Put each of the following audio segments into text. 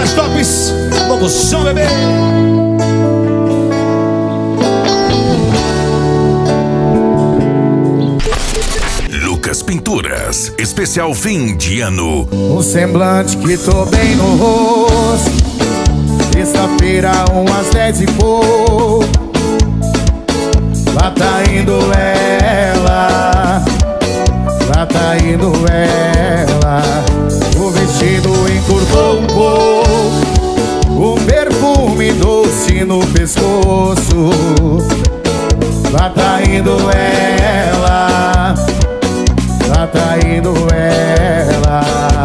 das tops. Novo som, bebê. Lucas Pinturas, especial fim de ano. Um semblante que tô bem no rosto. Sexta-feira, umas 10 e pouco. Lá tá indo ela. Lá tá indo ela. O vestido encurtou um pouco. Um perfume doce no pescoço. Lá tá indo ela. Lá tá indo ela.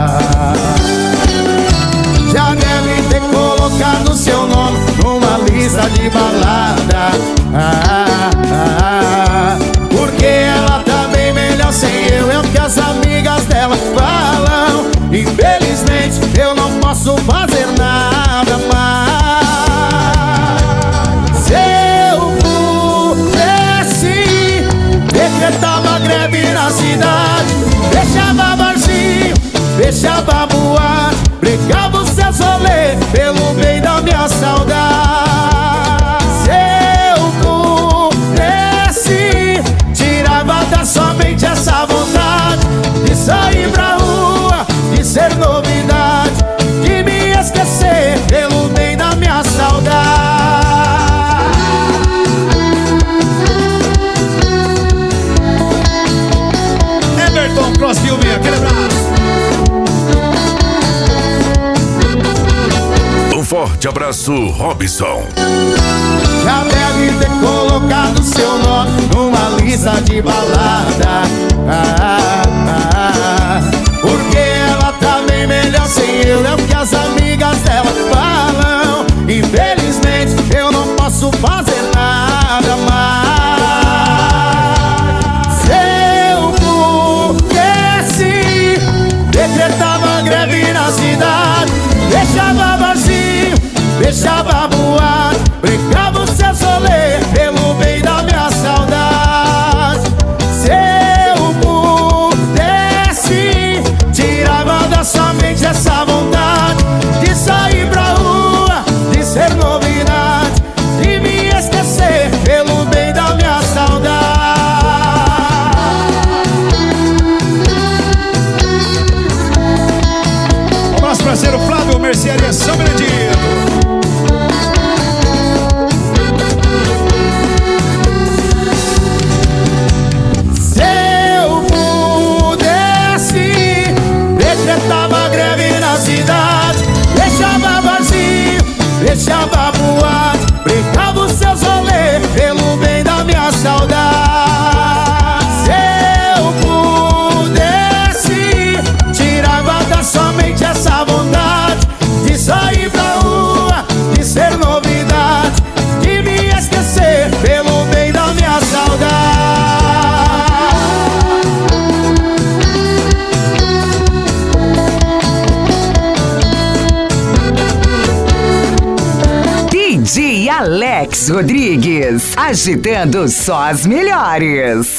Já deve ter colocado seu nome numa lista de balada. Porque ela tá bem melhor sem eu. É o que as amigas dela falam. Infelizmente eu não posso fazer nada mais. Se eu pudesse, decretava greve na cidade. Deixava barzinho, deixava boate. Brincava os seus rolê pelo bem da minha saudade. Se eu pudesse, tirava da sua mente essa vontade de sair pra rua, de ser novidade, de me esquecer pelo bem da minha saudade. Everton Crossfilme, aquele abraço. Um forte abraço, Robson. Já deve ter colocado seu nome numa lista de balada. Porque ela tá bem melhor sem eu. É o que as amigas dela falam. Infelizmente eu não posso fazer nada mais. Se eu pudesse, decretava greve na cidade. Deixava barzinho, deixava boate. Brincava os seus rolê pelo bem da minha saudade. Se eu pudesse, tirava da sua mente essa vontade de sair pra rua, de ser novidade, de me esquecer pelo bem da minha saudade. O nosso parceiro Flávio, Mercearia São Benedito. Decretava greve na cidade. Deixava barzinho, deixava boate. Brincava os seus rolê pelo bem da minha saudade. Se eu pudesse, tirava da sua mente essa vontade de sair pra rua, de ser novidade, de me esquecer pelo bem da minha saudade. DJ Alex Rodrigues, agitando só as melhores.